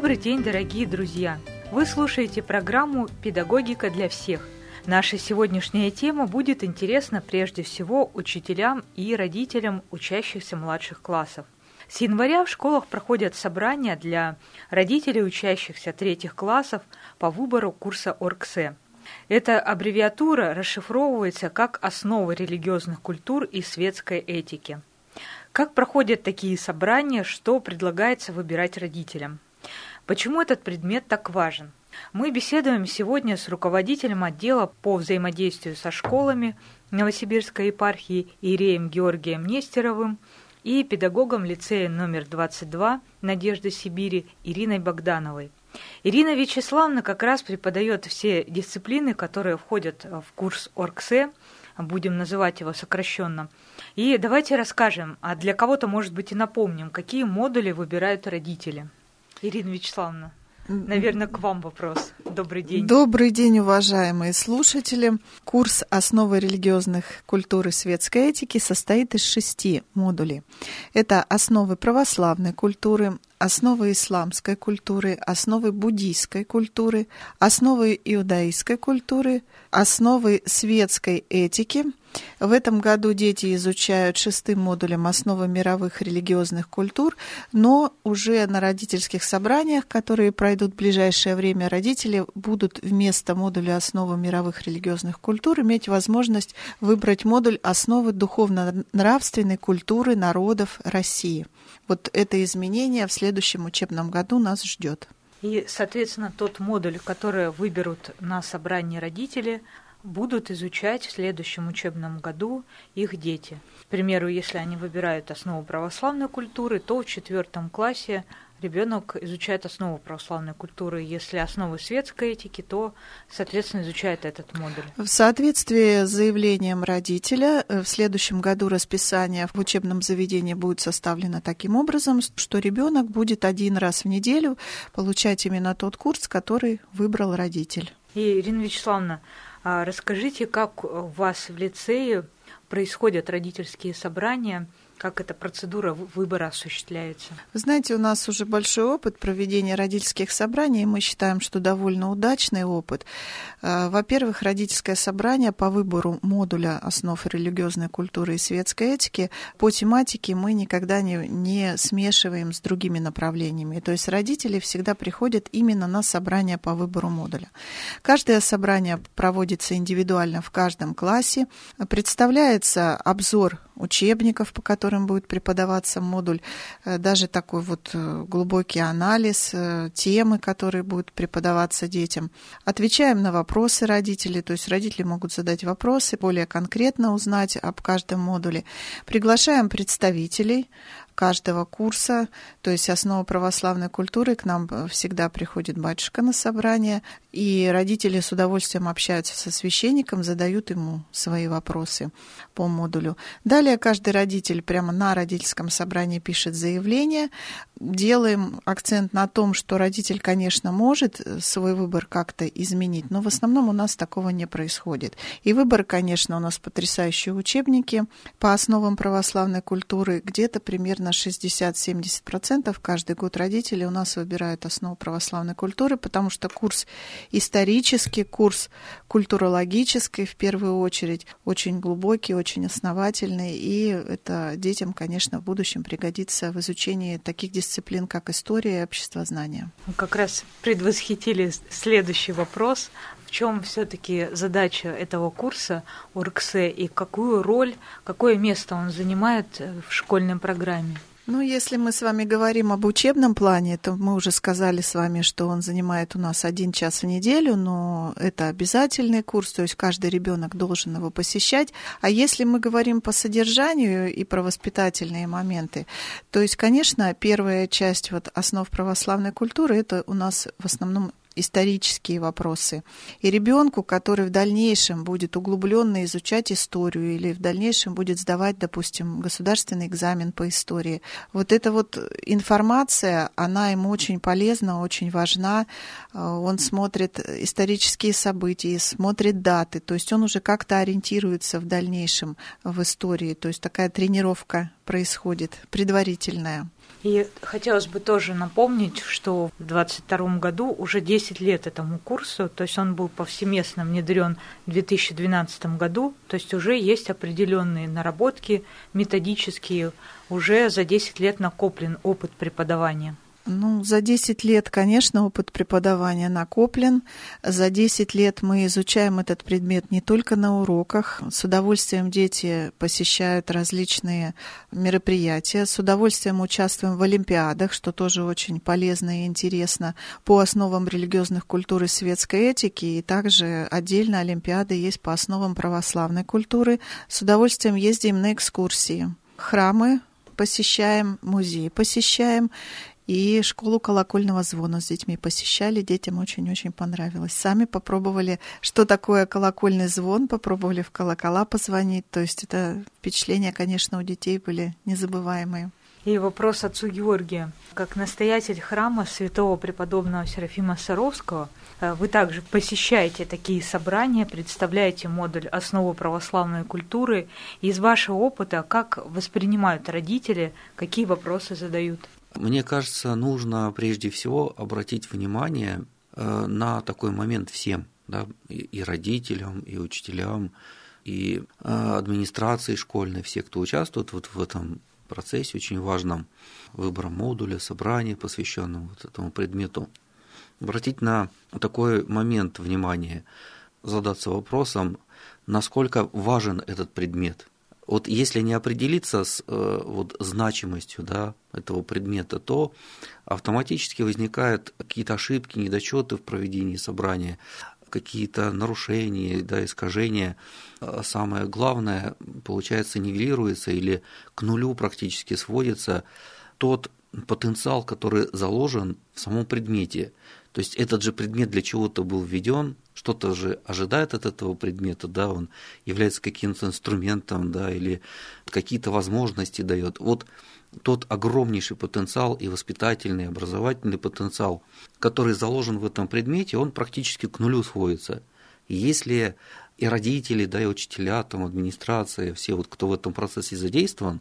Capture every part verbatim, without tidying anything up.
Добрый день, дорогие друзья! Вы слушаете программу «Педагогика для всех». Наша сегодняшняя тема будет интересна прежде всего учителям и родителям учащихся младших классов. С января в школах проходят собрания для родителей учащихся третьих классов по выбору курса ОРКСЭ. Эта аббревиатура расшифровывается как «Основы религиозных культур и светской этики». Как проходят такие собрания, что предлагается выбирать родителям? Почему этот предмет так важен? Мы беседуем сегодня с руководителем отдела по взаимодействию со школами Новосибирской епархии Иереем Георгием Нестеровым и педагогом лицея номер двадцать два «Надежды Сибири» Ириной Богдановой. Ирина Вячеславовна как раз преподает все дисциплины, которые входят в курс ОРКСЭ, будем называть его сокращенно. И давайте расскажем, а для кого-то, может быть, и напомним, какие модули выбирают родители. Ирина Вячеславовна, наверное, к вам вопрос. Добрый день. Добрый день, уважаемые слушатели. Курс «Основы религиозных культур и светской этики» состоит из шести модулей. Это основы православной культуры, основы исламской культуры, основы буддийской культуры, основы иудаистской культуры, основы светской этики. В этом году дети изучают шестым модулем основы мировых религиозных культур, но уже на родительских собраниях, которые пройдут в ближайшее время, родители будут вместо модуля основы мировых религиозных культур иметь возможность выбрать модуль основы духовно-нравственной культуры народов России. Вот это изменение в следующем учебном году нас ждет. И, соответственно, тот модуль, который выберут на собрании родители, будут изучать в следующем учебном году их дети. К примеру, если они выбирают основу православной культуры, то в четвертом классе ребенок изучает основу православной культуры. Если основы светской этики, то, соответственно, изучает этот модуль. В соответствии с заявлением родителя, в следующем году расписание в учебном заведении будет составлено таким образом, что ребенок будет один раз в неделю получать именно тот курс, который выбрал родитель. И, Ирина Вячеславовна, расскажите, как у вас в лицее происходят родительские собрания, как эта процедура выбора осуществляется? Вы знаете, у нас уже большой опыт проведения родительских собраний, и мы считаем, что довольно удачный опыт. Во-первых, родительское собрание по выбору модуля основ религиозной культуры и светской этики по тематике мы никогда не, не смешиваем с другими направлениями. То есть родители всегда приходят именно на собрание по выбору модуля. Каждое собрание проводится индивидуально в каждом классе. Представляется обзор учебников, по которым будет преподаваться модуль, даже такой вот глубокий анализ темы, которые будут преподаваться детям. Отвечаем на вопросы родителей, то есть родители могут задать вопросы, более конкретно узнать об каждом модуле. Приглашаем представителей каждого курса, то есть основа православной культуры, к нам всегда приходит батюшка на собрание, и родители с удовольствием общаются со священником, задают ему свои вопросы по модулю. Далее каждый родитель прямо на родительском собрании пишет заявление. Делаем акцент на том, что родитель, конечно, может свой выбор как-то изменить, но в основном у нас такого не происходит. И выбор, конечно, у нас потрясающие учебники по основам православной культуры, где-то примерно шестьдесят-семьдесят процентов каждый год родители у нас выбирают основу православной культуры, потому что курс исторический, курс культурологический в первую очередь, очень глубокий, очень основательный, и это детям, конечно, в будущем пригодится в изучении таких дисциплин, как история и обществознание. Мы как раз предвосхитили следующий вопрос. В чем все-таки задача этого курса ОРКСЭ и какую роль, какое место он занимает в школьной программе? Ну, если мы с вами говорим об учебном плане, то мы уже сказали с вами, что он занимает у нас один час в неделю, но это обязательный курс, то есть каждый ребенок должен его посещать. А если мы говорим по содержанию и про воспитательные моменты, то есть, конечно, первая часть вот основ православной культуры, это у нас в основном исторические вопросы. И ребенку, который в дальнейшем будет углубленно изучать историю или в дальнейшем будет сдавать, допустим, государственный экзамен по истории, вот эта вот информация, она ему очень полезна, очень важна. Он смотрит исторические события, смотрит даты, то есть он уже как-то ориентируется в дальнейшем в истории, то есть такая тренировка происходит предварительная. И хотелось бы тоже напомнить, что в двадцать втором году уже десять лет этому курсу, то есть он был повсеместно внедрен в две тысячи двенадцатом году, то есть уже есть определенные наработки методические, уже за десять лет накоплен опыт преподавания. Ну, за десять лет, конечно, опыт преподавания накоплен. За десять лет мы изучаем этот предмет не только на уроках. С удовольствием дети посещают различные мероприятия, с удовольствием участвуем в олимпиадах, что тоже очень полезно и интересно, по основам религиозных культур и светской этики, и также отдельно олимпиады есть по основам православной культуры. С удовольствием ездим на экскурсии. Храмы посещаем, музеи посещаем. И школу колокольного звона с детьми посещали, детям очень-очень понравилось. Сами попробовали, что такое колокольный звон, попробовали в колокола позвонить. То есть это впечатления, конечно, у детей были незабываемые. И вопрос отцу Георгию. Как настоятель храма святого преподобного Серафима Саровского, вы также посещаете такие собрания, представляете модуль «Основы православной культуры». Из вашего опыта, как воспринимают родители, какие вопросы задают? Мне кажется, нужно прежде всего обратить внимание на такой момент всем, да, и родителям, и учителям, и администрации школьной, все, кто участвует вот в этом процессе очень важном выбора модуля, собрания, посвященном вот этому предмету. Обратить на такой момент внимание, задаться вопросом, насколько важен этот предмет. Вот если не определиться с э, вот, значимостью, да, этого предмета, то автоматически возникают какие-то ошибки, недочеты в проведении собрания, какие-то нарушения, да, искажения. А самое главное, получается, нивелируется или к нулю практически сводится тот потенциал, который заложен в самом предмете. То есть этот же предмет для чего-то был введен, что-то же ожидает от этого предмета, да, он является каким-то инструментом, да, или какие-то возможности дает. Вот тот огромнейший потенциал и воспитательный, и образовательный потенциал, который заложен в этом предмете, он практически к нулю сводится. И если и родители, да, и учителя, там, администрация, все, вот, кто в этом процессе задействован,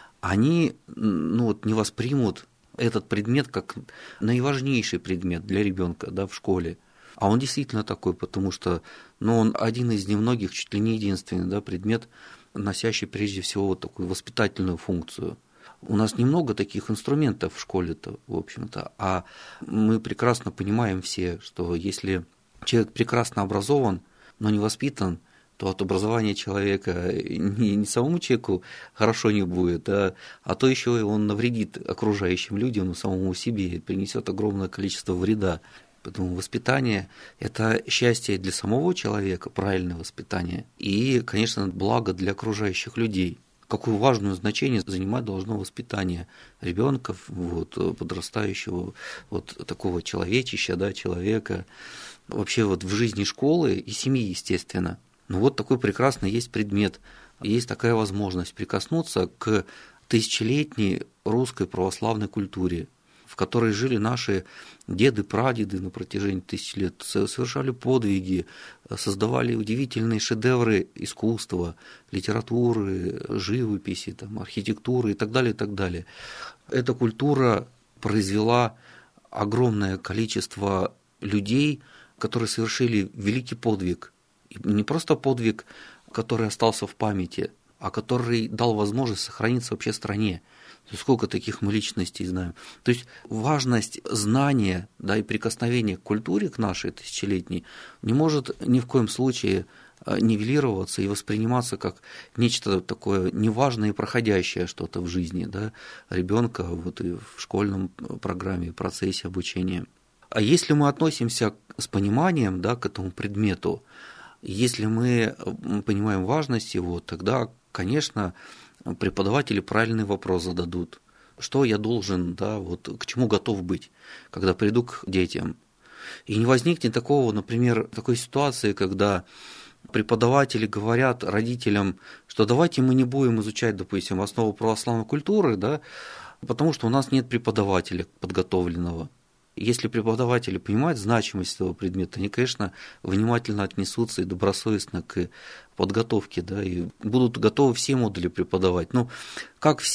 они, ну, вот, не воспримут этот предмет как наиважнейший предмет для ребенка, да, в школе. А он действительно такой, потому что, ну, он один из немногих, чуть ли не единственный, да, предмет, носящий прежде всего вот такую воспитательную функцию. У нас немного таких инструментов в школе-то, в общем-то, а мы прекрасно понимаем все, что если человек прекрасно образован, но не воспитан, то от образования человека не, не самому человеку хорошо не будет, а, а то еще и он навредит окружающим людям, самому себе, и принесет огромное количество вреда. Поэтому воспитание – это счастье для самого человека, правильное воспитание, и, конечно, благо для окружающих людей. Какое важное значение занимать должно воспитание ребенка, вот, подрастающего, вот такого человечища, да, человека, вообще вот в жизни школы и семьи, естественно. Ну вот такой прекрасный есть предмет, есть такая возможность прикоснуться к тысячелетней русской православной культуре, в которой жили наши деды, прадеды на протяжении тысяч лет, совершали подвиги, создавали удивительные шедевры искусства, литературы, живописи, там, архитектуры и так далее, и так далее. Эта культура произвела огромное количество людей, которые совершили великий подвиг. И не просто подвиг, который остался в памяти, а который дал возможность сохраниться вообще стране. Сколько таких мы личностей знаем. То есть важность знания, да, и прикосновения к культуре, к нашей тысячелетней, не может ни в коем случае нивелироваться и восприниматься как нечто такое неважное и проходящее что-то в жизни, да, ребенка вот и в школьном программе, процессе обучения. А если мы относимся с пониманием, да, к этому предмету, если мы понимаем важность его, тогда, конечно, преподаватели правильный вопрос зададут. Что я должен, да, вот, к чему готов быть, когда приду к детям. И не возникнет такого, например, такой ситуации, когда преподаватели говорят родителям, что давайте мы не будем изучать, допустим, основу православной культуры, да, потому что у нас нет преподавателя подготовленного. Если преподаватели понимают значимость этого предмета, они, конечно, внимательно отнесутся и добросовестно к подготовке, да, и будут готовы все модули преподавать. Ну, как все?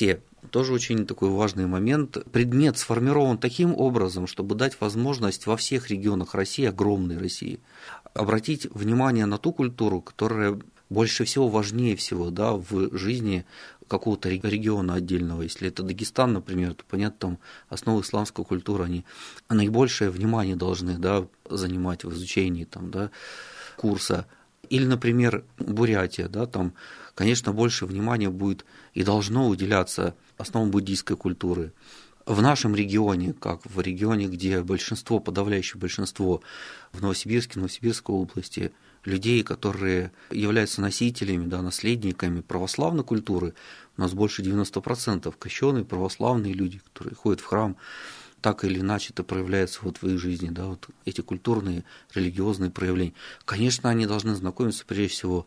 тоже очень такой важный момент. Предмет сформирован таким образом, чтобы дать возможность во всех регионах России, огромной России, обратить внимание на ту культуру, которая больше всего, важнее всего, да, в жизни какого-то региона отдельного. Если это Дагестан, например, то, понятно, там основы исламской культуры, они наибольшее внимание должны, да, занимать в изучении там, да, курса. Или, например, Бурятия, да, там, конечно, больше внимания будет и должно уделяться основам буддийской культуры. В нашем регионе, как в регионе, где большинство, подавляющее большинство, в Новосибирске, Новосибирской области, людей, которые являются носителями, да, наследниками православной культуры, у нас больше девяносто процентов крещеные православные люди, которые ходят в храм, так или иначе это проявляется вот в их жизни, да, вот эти культурные, религиозные проявления. Конечно, они должны знакомиться прежде всего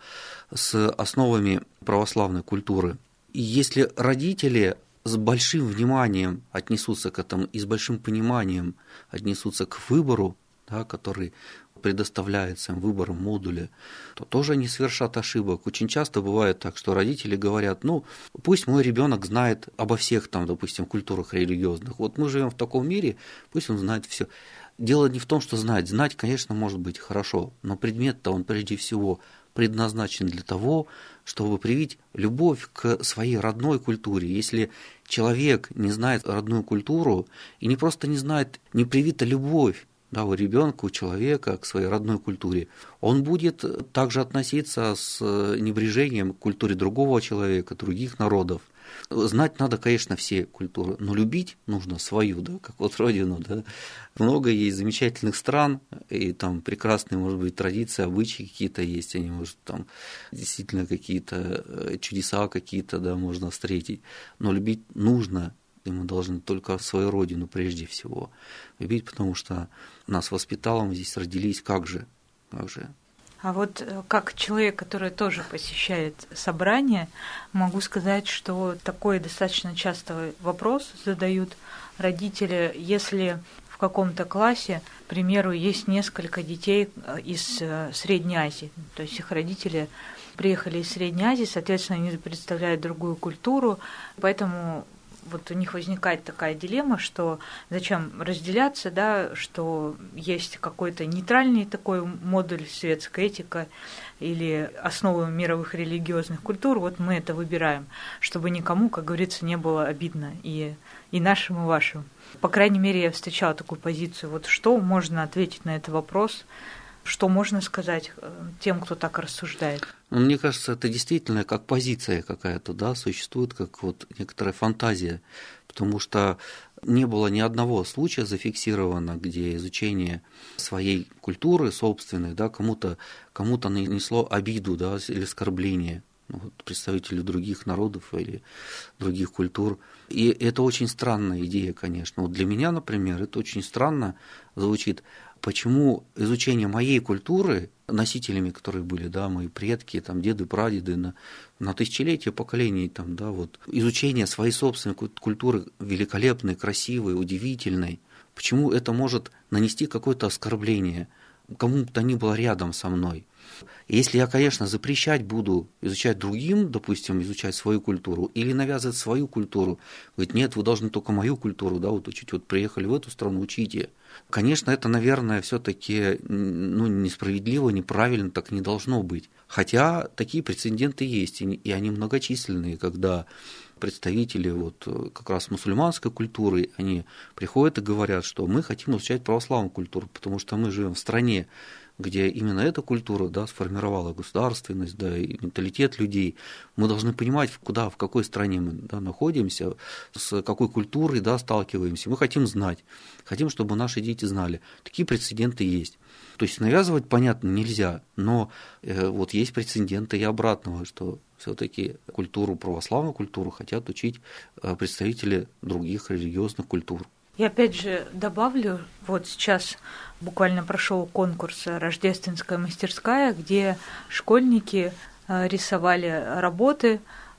с основами православной культуры. И если родители с большим вниманием отнесутся к этому и с большим пониманием отнесутся к выбору, да, который предоставляется им, выбором модуля, то тоже не совершат ошибок. Очень часто бывает так, что родители говорят, ну, пусть мой ребенок знает обо всех, там, допустим, культурах религиозных. Вот мы живем в таком мире, пусть он знает все. Дело не в том, что знать. Знать, конечно, может быть хорошо, но предмет-то он прежде всего предназначен для того, чтобы привить любовь к своей родной культуре. Если человек не знает родную культуру и не просто не знает, не привита любовь, да, у ребенка, у человека к своей родной культуре, он будет также относиться с небрежением к культуре другого человека, других народов. Знать надо, конечно, все культуры, но любить нужно свою, да, как вот родину. Да. Много есть замечательных стран, и там прекрасные, может быть, традиции, обычаи какие-то есть, они, может, там действительно какие-то чудеса какие-то, да, можно встретить, но любить нужно. И мы должны только свою родину прежде всего любить, потому что нас воспитало, мы здесь родились, как же, как же. А вот как человек, который тоже посещает собрания, могу сказать, что такой достаточно часто вопрос задают родители, если в каком-то классе, к примеру, есть несколько детей из Средней Азии, то есть их родители приехали из Средней Азии, соответственно, они представляют другую культуру, поэтому вот у них возникает такая дилемма, что зачем разделяться, да, что есть какой-то нейтральный такой модуль светская этика или основы мировых религиозных культур, вот мы это выбираем, чтобы никому, как говорится, не было обидно и, и нашим, и вашим. По крайней мере, я встречала такую позицию. Вот что можно ответить на этот вопрос, что можно сказать тем, кто так рассуждает? Мне кажется, это действительно как позиция какая-то, да, существует как вот некоторая фантазия, потому что не было ни одного случая зафиксировано, где изучение своей культуры собственной, да, кому-то, кому-то нанесло обиду, да, или оскорбление, ну, вот, представителю других народов или других культур. И это очень странная идея, конечно. Вот для меня, например, это очень странно звучит. Почему изучение моей культуры, носителями которые были, да, мои предки, там, деды, прадеды, на, на тысячелетия поколений, там, да, вот, изучение своей собственной культуры великолепной, красивой, удивительной, почему это может нанести какое-то оскорбление кому бы то ни было рядом со мной? Если я, конечно, запрещать буду изучать другим, допустим, изучать свою культуру, или навязывать свою культуру, говорит, нет, вы должны только мою культуру, да, вот учить, вот приехали в эту страну, учите. Конечно, это, наверное, все-таки, ну, несправедливо, неправильно, так не должно быть. Хотя такие прецеденты есть, и они многочисленные, когда представители вот как раз мусульманской культуры, они приходят и говорят, что мы хотим изучать православную культуру, потому что мы живем в стране, где именно эта культура, да, сформировала государственность, да, и менталитет людей. Мы должны понимать, куда, в какой стране мы, да, находимся, с какой культурой, да, сталкиваемся. Мы хотим знать, хотим, чтобы наши дети знали. Такие прецеденты есть. То есть навязывать, понятно, нельзя, но э, вот есть прецеденты и обратного, что все-таки культуру, православную культуру хотят учить э, представители других религиозных культур. Я опять же добавлю, вот сейчас буквально прошел конкурс «Рождественская мастерская», где школьники рисовали работы,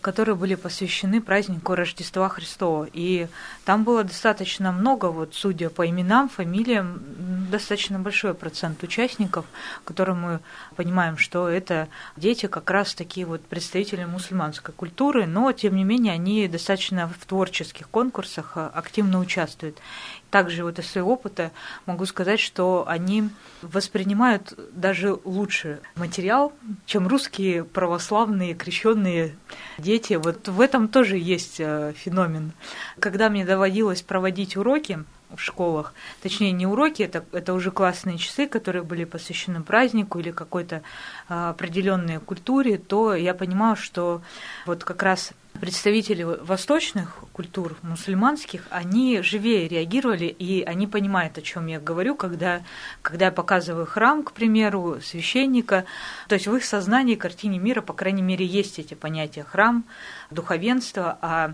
которые были посвящены празднику Рождества Христова. И там было достаточно много, вот, судя по именам, фамилиям, достаточно большой процент участников, которые мы понимаем, что это дети как раз такие вот представители мусульманской культуры, но, тем не менее, они достаточно в творческих конкурсах активно участвуют. Также вот из своего опыта могу сказать, что они воспринимают даже лучше материал, чем русские православные крещенные дети. Вот в этом тоже есть феномен. Когда мне доводилось проводить уроки в школах, точнее не уроки, это, это уже классные часы, которые были посвящены празднику или какой-то определенной культуре, то я понимала, что вот как раз представители восточных культур, мусульманских, они живее реагировали, и они понимают, о чем я говорю, когда, когда я показываю храм, к примеру, священника. То есть в их сознании, картине мира, по крайней мере, есть эти понятия храм, духовенство, а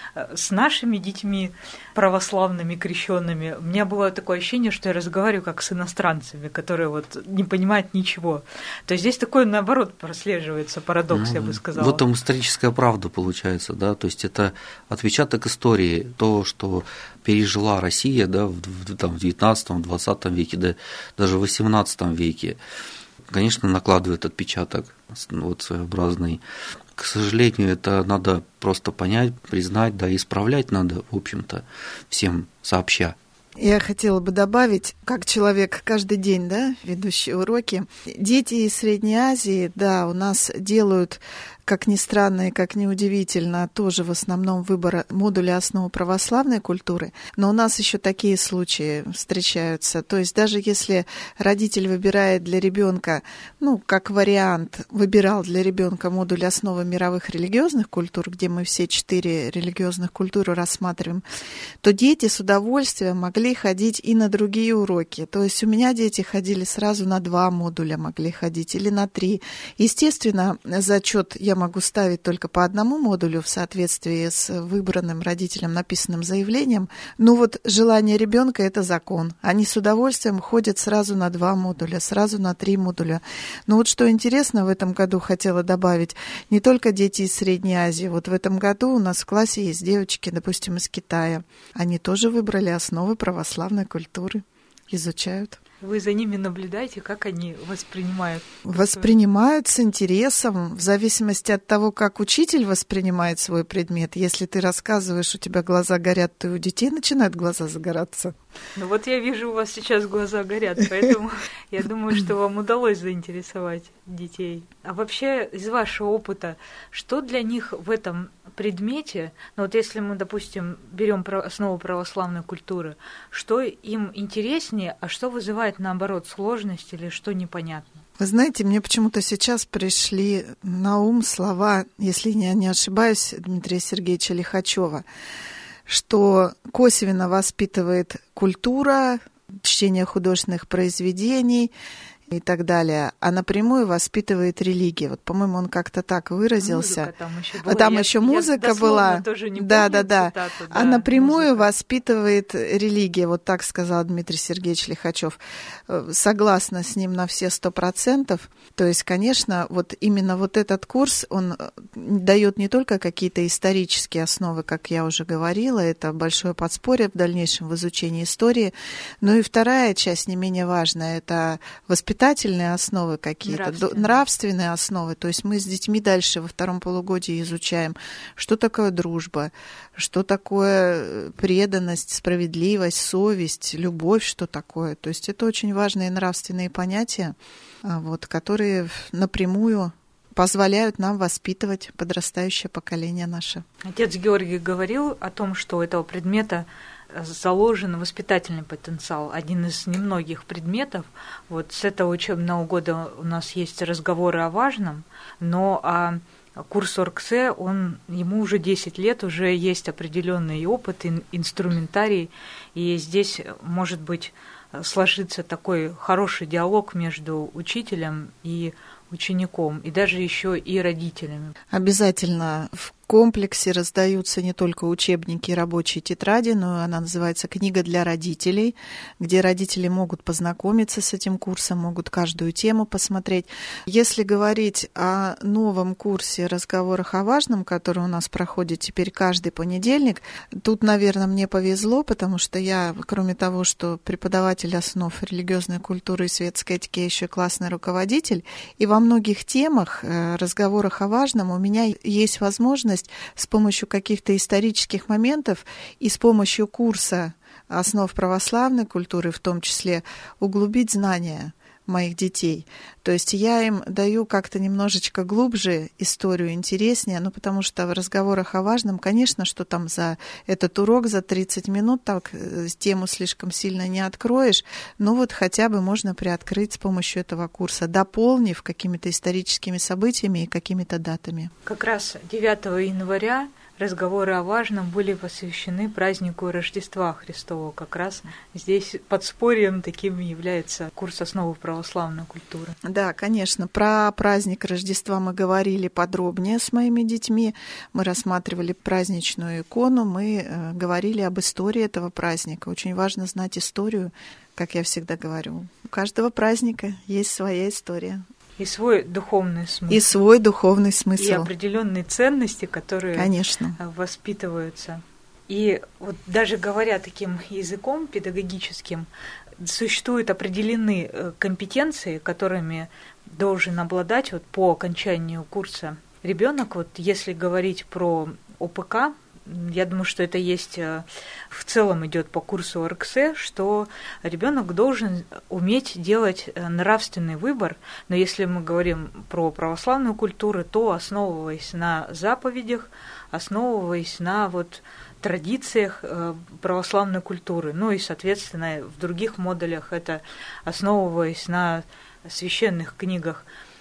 с нашими детьми православными, крещенными, у меня было такое ощущение, что я разговариваю как с иностранцами, которые вот не понимают ничего. То есть здесь такой, наоборот, прослеживается парадокс, ну, я бы сказала. В этом историческая правда получается, да, то есть это отпечаток истории, то, что пережила Россия, да, в, там, в девятнадцатом, двадцатом веке, да, даже в восемнадцатом веке, конечно, накладывает отпечаток вот своеобразный. К сожалению, это надо просто понять, признать, да, исправлять надо, в общем-то, всем сообща. Я хотела бы добавить, как человек каждый день, да, ведущий уроки, дети из Средней Азии, да, у нас делают, как ни странно и как ни удивительно, тоже в основном выбор модуля основы православной культуры, но у нас еще такие случаи встречаются. То есть даже если родитель выбирает для ребенка, ну, как вариант, выбирал для ребенка модуль основы мировых религиозных культур, где мы все четыре религиозных культуры рассматриваем, то дети с удовольствием могли ходить и на другие уроки. То есть у меня дети ходили сразу на два модуля, могли ходить, или на три. Естественно, зачет я могу ставить только по одному модулю в соответствии с выбранным родителям написанным заявлением. Но вот желание ребенка — это закон. Они с удовольствием ходят сразу на два модуля, сразу на три модуля. Но вот что интересно, в этом году хотела добавить, не только дети из Средней Азии. Вот в этом году у нас в классе есть девочки, допустим, из Китая. Они тоже выбрали основы православной культуры, изучают. Вы за ними наблюдаете, как они воспринимают? Воспринимают с интересом, в зависимости от того, как учитель воспринимает свой предмет. Если ты рассказываешь, у тебя глаза горят, то и у детей начинают глаза загораться. Ну вот я вижу, у вас сейчас глаза горят, поэтому я думаю, что вам удалось заинтересовать детей. А вообще, из вашего опыта, что для них в этом предмете, ну вот если мы, допустим, берем основу православной культуры, что им интереснее, а что вызывает, наоборот, сложность или что непонятно? Вы знаете, мне почему-то сейчас пришли на ум слова, если я не ошибаюсь, Дмитрия Сергеевича Лихачева, что косвенно воспитывает культура, чтение художественных произведений и так далее, а напрямую воспитывает религия. Вот, по-моему, он как-то так выразился. Музыка там еще была. А там я, еще я музыка была. Да, да, да. Цитату, да. А напрямую музыка. Воспитывает религия. Вот так сказал Дмитрий Сергеевич Лихачев. Согласна с ним на все сто процентов. То есть, конечно, вот именно вот этот курс, он дает не только какие-то исторические основы, как я уже говорила, это большое подспорье в дальнейшем в изучении истории, но и вторая часть, не менее важная, это воспитание воспитательные основы какие-то, нравственные. нравственные основы. То есть мы с детьми дальше во втором полугодии изучаем, что такое дружба, что такое преданность, справедливость, совесть, любовь, что такое. То есть это очень важные нравственные понятия, вот, которые напрямую позволяют нам воспитывать подрастающее поколение наше. Отец Георгий говорил о том, что у этого предмета заложен воспитательный потенциал, один из немногих предметов. Вот с этого учебного года у нас есть разговоры о важном, но а курс ОРГСЭ, он, ему уже десять лет, уже есть определенный опыт, инструментарий, и здесь, может быть, сложится такой хороший диалог между учителем и учеником, и даже еще и родителями. Обязательно в комплексе раздаются не только учебники и рабочие тетради, но она называется «Книга для родителей», где родители могут познакомиться с этим курсом, могут каждую тему посмотреть. Если говорить о новом курсе «Разговорах о важном», который у нас проходит теперь каждый понедельник, тут, наверное, мне повезло, потому что я, кроме того, что преподаватель основ религиозной культуры и светской этики, еще классный руководитель, и во многих темах, разговорах о важном, у меня есть возможность с помощью каких-то исторических моментов и с помощью курса основ православной культуры, в том числе, углубить знания моих детей. То есть я им даю как-то немножечко глубже историю, интереснее, ну, потому что в разговорах о важном, конечно, что там за этот урок, за тридцать минут так тему слишком сильно не откроешь, но вот хотя бы можно приоткрыть с помощью этого курса, дополнив какими-то историческими событиями и какими-то датами. Как раз девятого января разговоры о важном были посвящены празднику Рождества Христова. Как раз здесь подспорьем таким является курс «Основы православной культуры». Да, конечно. Про праздник Рождества мы говорили подробнее с моими детьми. Мы рассматривали праздничную икону, мы э, говорили об истории этого праздника. Очень важно знать историю, как я всегда говорю. У каждого праздника есть своя история. И свой духовный смысл. И свой духовный смысл. И определенные ценности, которые Конечно. воспитываются. И вот даже говоря таким языком педагогическим, существуют определенные компетенции, которыми должен обладать вот по окончанию курса ребенок. Вот если говорить про О Пэ Ка, я думаю, что это есть в целом идет по курсу Эр Кс Э, что ребенок должен уметь делать нравственный выбор. Но если мы говорим про православную культуру, то основываясь на заповедях, основываясь на вот традициях православной культуры. Ну и, соответственно, в других модулях это основываясь на священных книгах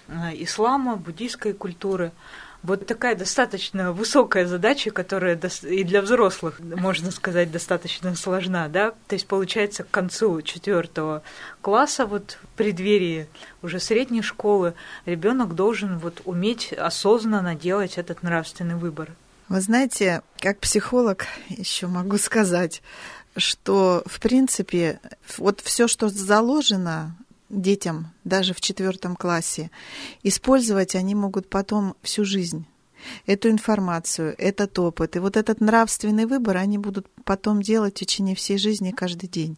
ислама, буддийской культуры. Вот такая достаточно высокая задача, которая и для взрослых, можно сказать, достаточно сложна, да? То есть, получается, к концу четвертого класса, вот в преддверии уже средней школы, ребенок должен вот уметь осознанно делать этот нравственный выбор. Вы знаете, как психолог еще могу сказать, что, в принципе, вот все, что заложено детям, даже в четвертом классе, использовать они могут потом всю жизнь. Эту информацию, этот опыт. И вот этот нравственный выбор они будут потом делать в течение всей жизни каждый день.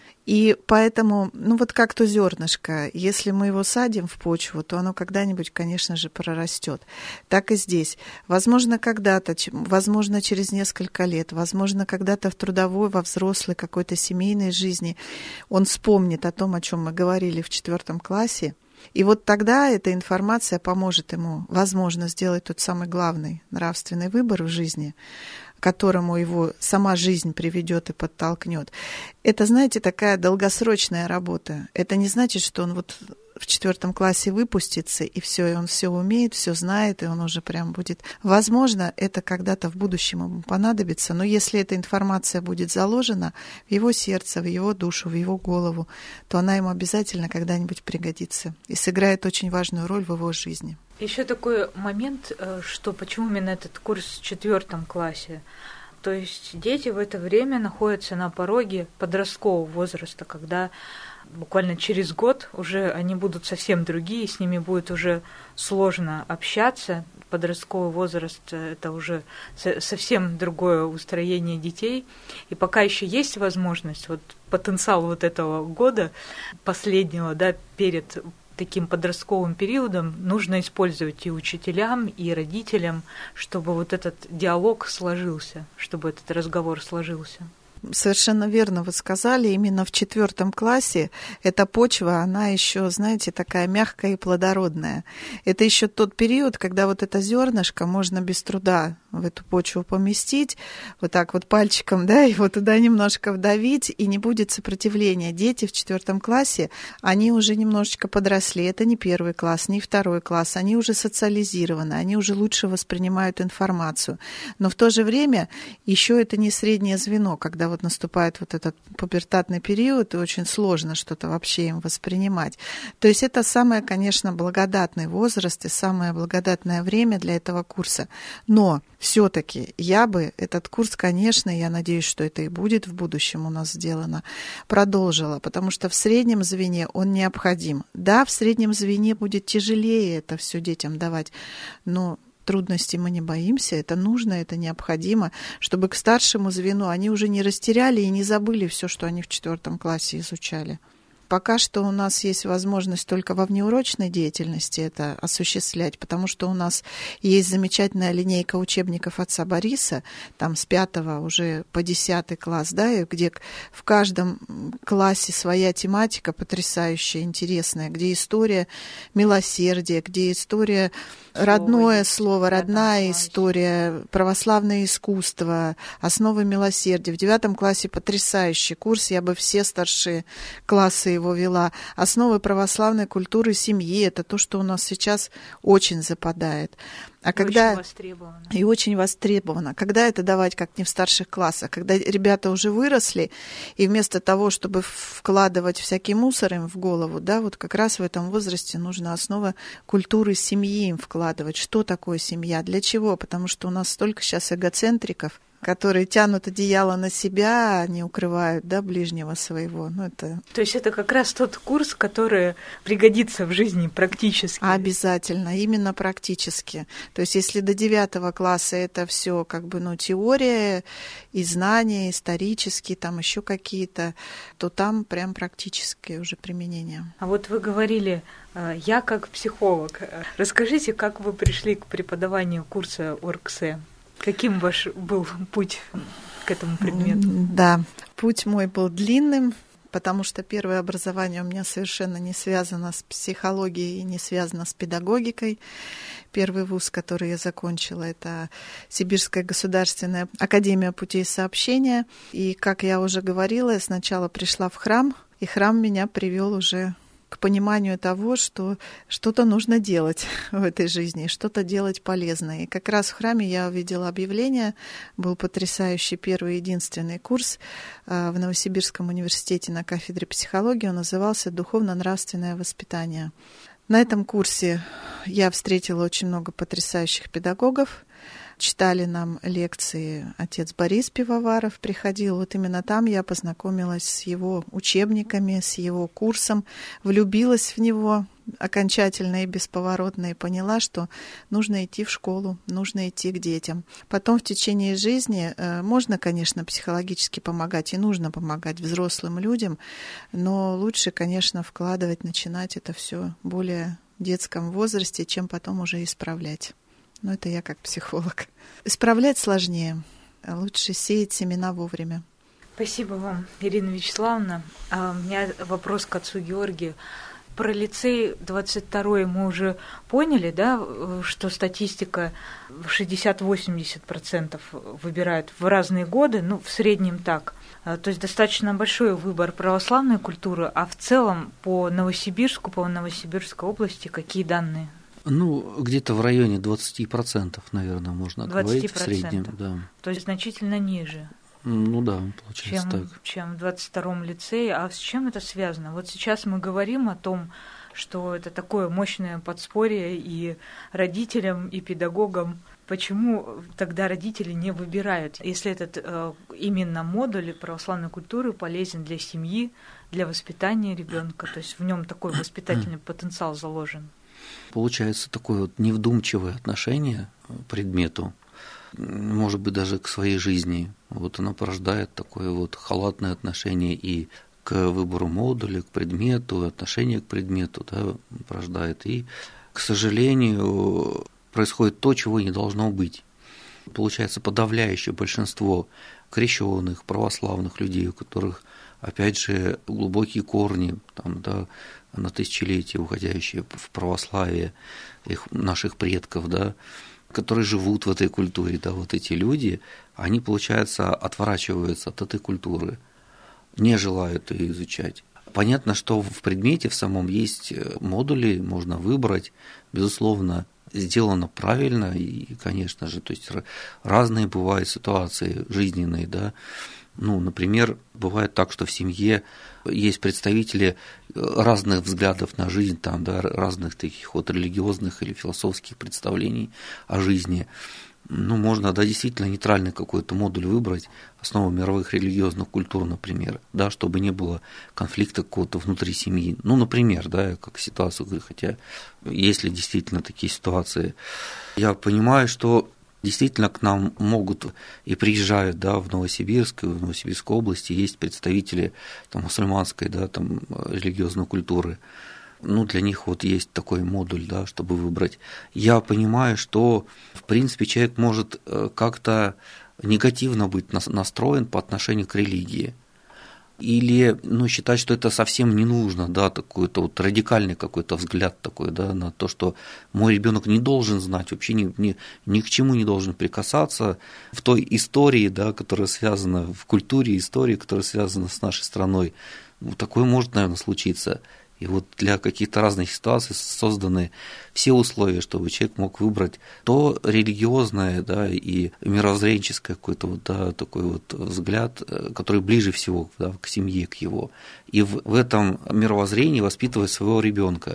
И поэтому, ну вот как то зернышко, если мы его садим в почву, то оно когда-нибудь, конечно же, прорастет. Так и здесь. Возможно, когда-то, возможно, через несколько лет, возможно, когда-то в трудовой, во взрослой какой-то семейной жизни он вспомнит о том, о чем мы говорили в четвертом классе. И вот тогда эта информация поможет ему, возможно, сделать тот самый главный нравственный выбор в жизни, к которому его сама жизнь приведет и подтолкнет. Это, знаете, такая долгосрочная работа. Это не значит, что он вот в четвертом классе выпустится, и все, и он все умеет, все знает, и он уже прям будет. Возможно, это когда-то в будущем ему понадобится, но если эта информация будет заложена в его сердце, в его душу, в его голову, то она ему обязательно когда-нибудь пригодится и сыграет очень важную роль в его жизни. Еще такой момент, что почему именно этот курс в четвертом классе. То есть дети в это время находятся на пороге подросткового возраста, когда буквально через год уже они будут совсем другие, с ними будет уже сложно общаться. Подростковый возраст – это уже совсем другое устроение детей. И пока еще есть возможность, вот потенциал вот этого года, последнего, да, перед таким подростковым периодом, нужно использовать и учителям, и родителям, чтобы вот этот диалог сложился, чтобы этот разговор сложился. Совершенно верно вы сказали, именно в четвертом классе эта почва, она еще, знаете, такая мягкая и плодородная. Это еще тот период, когда вот это зернышко можно без труда в эту почву поместить, вот так вот пальчиком, да, его туда немножко вдавить, и не будет сопротивления. Дети в четвертом классе, они уже немножечко подросли. Это не первый класс, не второй класс. Они уже социализированы, они уже лучше воспринимают информацию. Но в то же время еще это не среднее звено, когда вот наступает вот этот пубертатный период, и очень сложно что-то вообще им воспринимать. То есть это самое, конечно, благодатный возраст и самое благодатное время для этого курса. Но все-таки я бы этот курс, конечно, я надеюсь, что это и будет в будущем у нас сделано, продолжила, потому что в среднем звене он необходим. Да, в среднем звене будет тяжелее это все детям давать, но трудностей мы не боимся, это нужно, это необходимо, чтобы к старшему звену они уже не растеряли и не забыли все, что они в четвертом классе изучали. Пока что у нас есть возможность только во внеурочной деятельности это осуществлять, потому что у нас есть замечательная линейка учебников отца Бориса, там с пятого уже по десятый класс, да, где в каждом классе своя тематика потрясающая, интересная, где история милосердия, где история родное слово, родная история, православное искусство, основы милосердия. В девятом классе потрясающий курс, я бы все старшие классы его вела. Основы православной культуры семьи, это то, что у нас сейчас очень западает. А и когда... очень востребовано. И очень востребовано. Когда это давать, как не в старших классах? Когда ребята уже выросли, и вместо того, чтобы вкладывать всякий мусор им в голову, да, вот как раз в этом возрасте нужно основы культуры семьи им вкладывать. Что такое семья? Для чего? Потому что у нас столько сейчас эгоцентриков, которые тянут одеяло на себя, не укрывают, да, ближнего своего. Ну, это... То есть это как раз тот курс, который пригодится в жизни практически. Обязательно, именно практически. То есть если до девятого класса это все как бы, ну, теория и знания исторические, там еще какие-то, то там прям практическое уже применение. А вот вы говорили, я как психолог. Расскажите, как вы пришли к преподаванию курса ОРГСЭ? Каким ваш был путь к этому предмету? Да, путь мой был длинным, потому что первое образование у меня совершенно не связано с психологией и не связано с педагогикой. Первый вуз, который я закончила, это Сибирская государственная академия путей сообщения. И, как я уже говорила, я сначала пришла в храм, и храм меня привел уже к пониманию того, что что-то нужно делать в этой жизни, что-то делать полезное. И как раз в храме я увидела объявление, был потрясающий первый и единственный курс в Новосибирском университете на кафедре психологии, он назывался «Духовно-нравственное воспитание». На этом курсе я встретила очень много потрясающих педагогов. Читали нам лекции отец Борис Пивоваров, приходил. Вот именно там я познакомилась с его учебниками, с его курсом, влюбилась в него окончательно и бесповоротно и поняла, что нужно идти в школу, нужно идти к детям. Потом в течение жизни можно, конечно, психологически помогать, и нужно помогать взрослым людям, но лучше, конечно, вкладывать, начинать это все в более детском возрасте, чем потом уже исправлять. Но это я как психолог. Исправлять сложнее. Лучше сеять семена вовремя. Спасибо вам, Ирина Вячеславовна. А у меня вопрос к отцу Георгию. Про лицей двадцать второй мы уже поняли, да, что статистика шестьдесят-восемьдесят процентов выбирают в разные годы, ну, в среднем так. То есть достаточно большой выбор православной культуры, а в целом по Новосибирску, по Новосибирской области какие данные? Ну, где-то в районе двадцать процентов, наверное, можно говорить в среднем. Да. То есть значительно ниже. Ну да, получается чем, так. Чем в двадцать втором лицее. А с чем это связано? Вот сейчас мы говорим о том, что это такое мощное подспорье и родителям, и педагогам. Почему тогда родители не выбирают, если этот э, именно модуль православной культуры полезен для семьи, для воспитания ребенка, то есть в нем такой воспитательный потенциал заложен? Получается такое вот невдумчивое отношение к предмету, может быть, даже к своей жизни. Вот оно порождает такое вот халатное отношение и к выбору модуля, к предмету, отношение к предмету, да, порождает. И, к сожалению, происходит то, чего не должно быть. Получается, подавляющее большинство крещенных, православных людей, у которых, опять же, глубокие корни, там, да, на тысячелетия уходящие в православие их, наших предков, да, которые живут в этой культуре, да, вот эти люди, они, получается, отворачиваются от этой культуры, не желают ее изучать. Понятно, что в предмете в самом есть модули, можно выбрать, безусловно, сделано правильно, и, конечно же, то есть разные бывают ситуации жизненные, да. Ну, например, бывает так, что в семье есть представители разных взглядов на жизнь, там, да, разных таких вот религиозных или философских представлений о жизни. ну, можно, да, действительно нейтральный какой-то модуль выбрать, основу мировых религиозных культур, например, да, чтобы не было конфликта какого-то внутри семьи. Ну, например, да, как ситуацию говорю, хотя есть ли действительно такие ситуации. Я понимаю, что действительно к нам могут и приезжают, да, в Новосибирск, в Новосибирской области есть представители там, мусульманской, да, там, религиозной культуры. Ну, для них вот есть такой модуль, да, чтобы выбрать. Я понимаю, что, в принципе, человек может как-то негативно быть настроен по отношению к религии. Или, ну, считать, что это совсем не нужно, да, такой-то вот радикальный какой-то взгляд такой, да, на то, что мой ребенок не должен знать, вообще ни, ни, ни к чему не должен прикасаться в той истории, да, которая связана, в культуре истории, которая связана с нашей страной. Ну, такое может, наверное, случиться. И вот для каких-то разных ситуаций созданы все условия, чтобы человек мог выбрать то религиозное, да, и мировоззренческое какой-то вот, да, такой вот взгляд, который ближе всего, да, к семье, к его. И в, в этом мировоззрении воспитывать своего ребенка.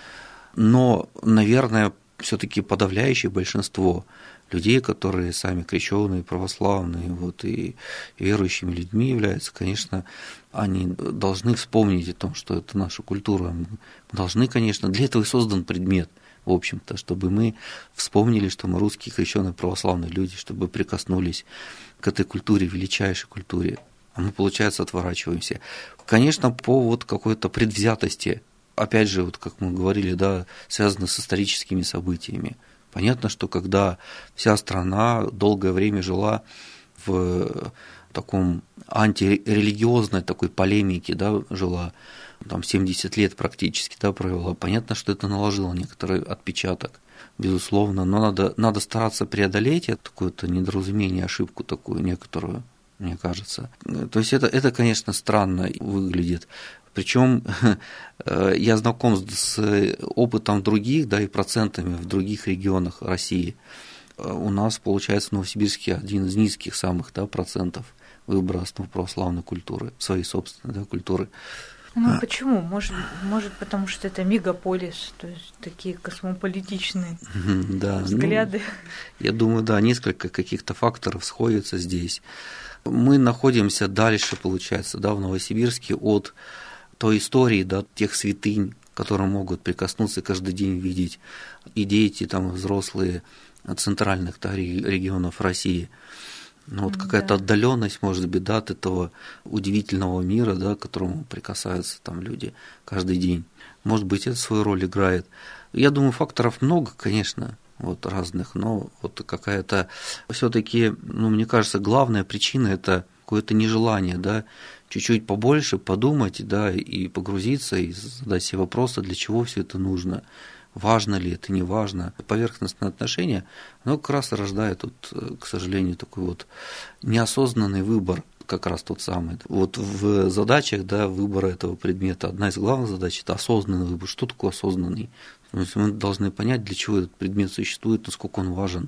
Но, наверное, все-таки подавляющее большинство людей, которые сами крещеные, православные, вот, и верующими людьми являются, конечно, они должны вспомнить о том, что это наша культура. Мы должны, конечно, для этого и создан предмет, в общем-то, чтобы мы вспомнили, что мы русские, крещеные, православные люди, чтобы прикоснулись к этой культуре, величайшей культуре. А мы, получается, отворачиваемся. Конечно, по вот какой-то предвзятости, опять же, вот как мы говорили, да, связано с историческими событиями. Понятно, что когда вся страна долгое время жила в таком антирелигиозной такой полемике, да, жила, там семьдесят лет практически, да, провела, понятно, что это наложило некоторый отпечаток, безусловно, но надо, надо стараться преодолеть это какое-то недоразумение, ошибку такую некоторую, мне кажется. То есть это, это, конечно, странно выглядит. Причем я знаком с опытом других, да, и процентами в других регионах России. У нас, получается, в Новосибирске один из низких самых, да, процентов выбора основ православной культуры, своей собственной, да, культуры. Ну а почему? Может, может, потому что это мегаполис, то есть такие космополитичные да, взгляды. Ну, я думаю, да, несколько каких-то факторов сходятся здесь. Мы находимся дальше, получается, да, в Новосибирске от той истории, да, тех святынь, которые могут прикоснуться и каждый день видеть и дети, там, взрослые центральных, да, регионов России. Ну, вот какая-то да. отдаленность, может быть, да, от этого удивительного мира, да, к которому прикасаются там люди каждый день. Может быть, это свою роль играет. Я думаю, факторов много, конечно, вот разных, но вот какая-то все-таки, ну, мне кажется, главная причина – это какое-то нежелание, да, чуть-чуть побольше подумать, да, и погрузиться, и задать себе вопросы, для чего все это нужно, важно ли это, не важно. Поверхностное отношение, оно как раз рождает, вот, к сожалению, такой вот неосознанный выбор, как раз тот самый. Вот в задачах, да, выбора этого предмета одна из главных задач – это осознанный выбор. Что такое осознанный? То есть мы должны понять, для чего этот предмет существует, насколько он важен.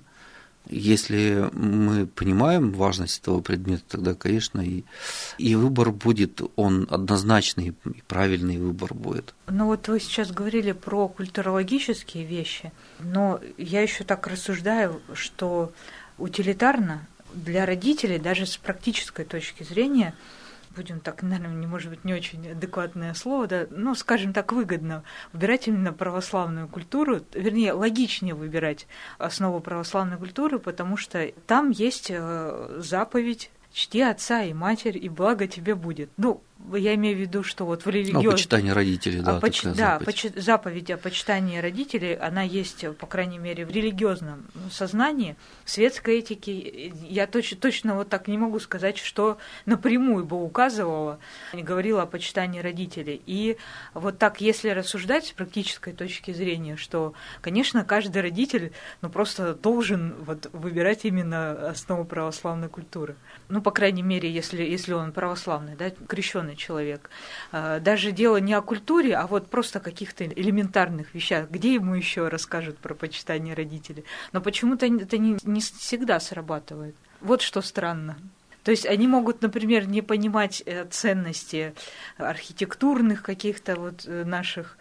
Если мы понимаем важность этого предмета, тогда, конечно, и, и выбор будет, он однозначный, и правильный выбор будет. Ну вот вы сейчас говорили про культурологические вещи, но я еще так рассуждаю, что утилитарно для родителей, даже с практической точки зрения, будем так, наверное, не может быть не очень адекватное слово, да, ну, скажем так, выгодно выбирать именно православную культуру, вернее, логичнее выбирать основу православной культуры, потому что там есть заповедь «Чти отца и матерь, и благо тебе будет». Ну, я имею в виду, что вот в религиозном... Ну, почитание родителей, да, поч... такая да, заповедь. Поч... заповедь о почитании родителей, она есть, по крайней мере, в религиозном сознании, в светской этике. Я точ... точно вот так не могу сказать, что напрямую бы указывала, говорила о почитании родителей. И вот так, если рассуждать с практической точки зрения, что, конечно, каждый родитель, ну, просто должен вот выбирать именно основу православной культуры. Ну, по крайней мере, если, если он православный, да, крещеный человек. Даже дело не о культуре, а вот просто каких-то элементарных вещах, где ему еще расскажут про почитание родителей. Но почему-то это не, не всегда срабатывает. Вот что странно. То есть они могут, например, не понимать ценности архитектурных каких-то вот наших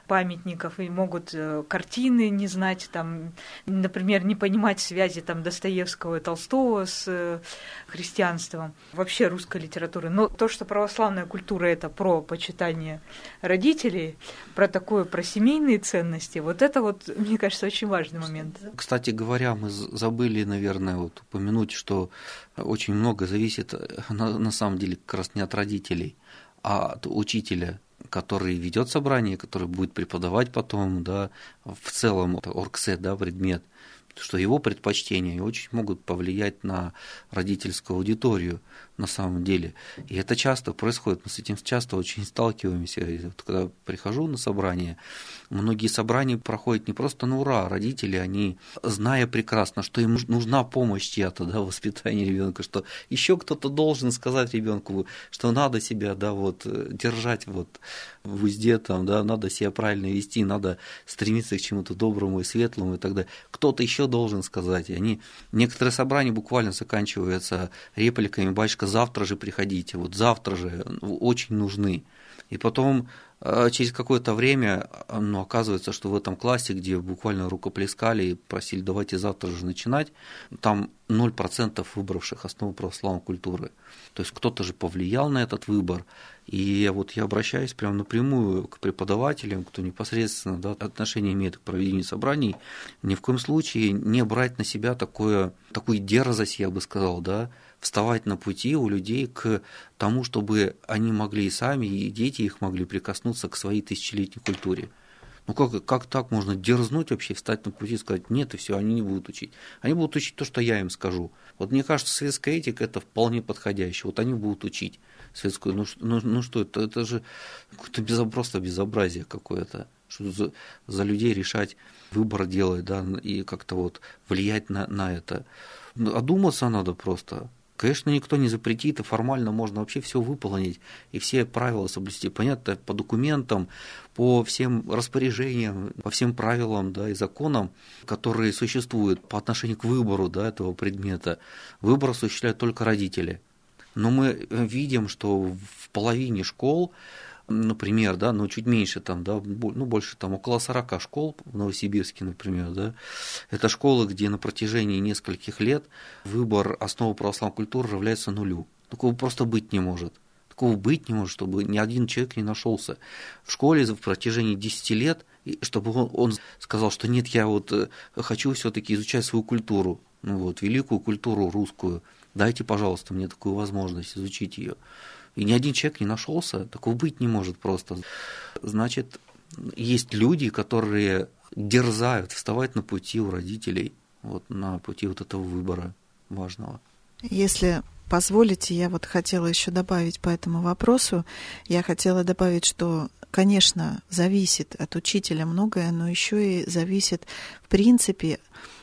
памятников и могут картины не знать, там, например, не понимать связи там, Достоевского и Толстого с христианством, вообще русской литературы. Но то, что православная культура — это про почитание родителей, про такое, про семейные ценности, вот это вот, мне кажется, очень важный момент. Кстати говоря, мы забыли, наверное, вот упомянуть, что очень много зависит на, на самом деле как раз не от родителей, а от учителя, который ведет собрание, который будет преподавать потом, да, в целом это ОРГСЭ, да, предмет, что его предпочтения очень могут повлиять на родительскую аудиторию на самом деле. И это часто происходит, мы с этим часто очень сталкиваемся. И вот когда прихожу на собрание, многие собрания проходят не просто на ура, родители, они, зная прекрасно, что им нужна помощь чья-то, да, в воспитании ребенка, что еще кто-то должен сказать ребенку, что надо себя, да, вот, держать вот в узде, там, да, надо себя правильно вести, надо стремиться к чему-то доброму и светлому и так далее. Кто-то еще должен сказать. И они, некоторые собрания буквально заканчиваются репликами: «Батюшка, завтра же приходите, вот завтра же, очень нужны». И потом через какое-то время, ну, оказывается, что в этом классе, где буквально рукоплескали и просили: давайте завтра же начинать, там ноль процентов выбравших основу православной культуры. То есть кто-то же повлиял на этот выбор. И вот я обращаюсь прямо напрямую к преподавателям, кто непосредственно, да, отношение имеет к проведению собраний, ни в коем случае не брать на себя такое, такую дерзость, я бы сказал, да, вставать на пути у людей к тому, чтобы они могли и сами, и дети их могли прикоснуться к своей тысячелетней культуре. Ну как, как так можно дерзнуть вообще, встать на пути и сказать: нет, и все, они не будут учить. Они будут учить то, что я им скажу. Вот мне кажется, светская этика — это вполне подходящее. Вот они будут учить светскую. Ну, ну, ну что это? Это же какое-то безоб... просто безобразие какое-то. Что за, за людей решать, выбор делать, да, и как-то вот влиять на, на это. Одуматься надо просто. Конечно, никто не запретит, и формально можно вообще все выполнить, и все правила соблюсти. Понятно, по документам, по всем распоряжениям, по всем правилам, да, и законам, которые существуют по отношению к выбору, да, этого предмета. Выбор осуществляют только родители. Но мы видим, что в половине школ, например, да, ну чуть меньше там, да, ну больше там около сорока школ в Новосибирске, например, да, это школы, где на протяжении нескольких лет выбор основы православной культуры равняется нулю. Такого просто быть не может. Такого быть не может, чтобы ни один человек не нашелся в школе в протяжении десяти лет, чтобы он, он сказал, что нет, я вот хочу все-таки изучать свою культуру, ну вот, великую культуру русскую, дайте, пожалуйста, мне такую возможность изучить ее. И ни один человек не нашелся, такого быть не может просто. Значит, есть люди, которые дерзают вставать на пути у родителей, вот, на пути вот этого выбора важного. Если позволите, я вот хотела еще добавить по этому вопросу. Я хотела добавить, что, конечно, зависит от учителя многое, но еще и зависит, в принципе,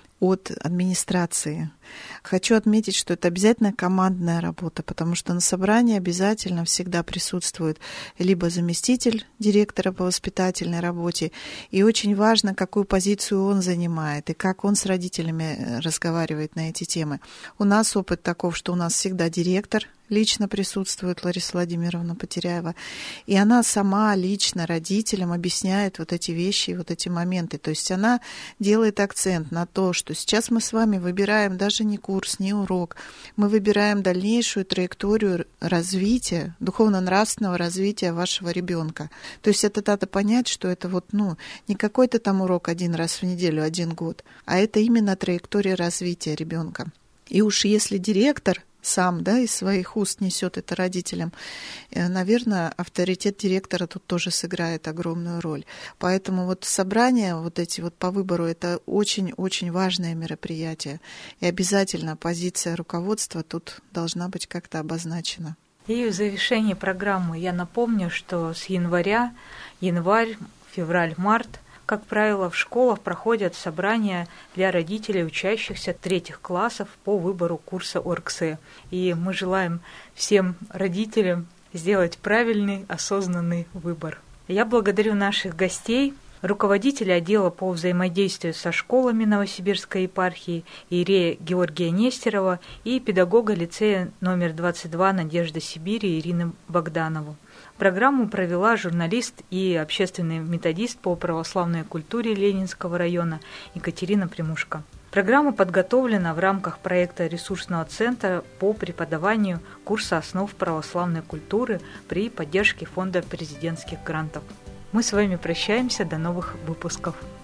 от администрации. Хочу отметить, что это обязательно командная работа, потому что на собрании обязательно всегда присутствует либо заместитель директора по воспитательной работе, и очень важно, какую позицию он занимает и как он с родителями разговаривает на эти темы. У нас опыт таков, что у нас всегда директор лично присутствует, Лариса Владимировна Потеряева, и она сама лично родителям объясняет вот эти вещи, вот эти моменты. То есть она делает акцент на то, что сейчас мы с вами выбираем даже не курс, не урок, мы выбираем дальнейшую траекторию развития, духовно-нравственного развития вашего ребенка. То есть это надо понять, что это вот, ну, не какой-то там урок один раз в неделю, один год, а это именно траектория развития ребенка. И уж если директор сам, да, из своих уст несет это родителям, наверное, авторитет директора тут тоже сыграет огромную роль. Поэтому вот собрания вот эти вот по выбору — это очень-очень важное мероприятие. И обязательно позиция руководства тут должна быть как-то обозначена. И в завершении программы я напомню, что с января, январь, февраль, март, как правило, в школах проходят собрания для родителей, учащихся третьих классов по выбору курса ОРГСЭ. И мы желаем всем родителям сделать правильный, осознанный выбор. Я благодарю наших гостей, руководителя отдела по взаимодействию со школами Новосибирской епархии иерея Георгия Нестерова и педагога лицея номер двадцать два «Надежда Сибири» Ирину Богданову. Программу провела журналист и общественный методист по православной культуре Ленинского района Екатерина Примушко. Программа подготовлена в рамках проекта ресурсного центра по преподаванию курса основ православной культуры при поддержке Фонда президентских грантов. Мы с вами прощаемся, до новых выпусков.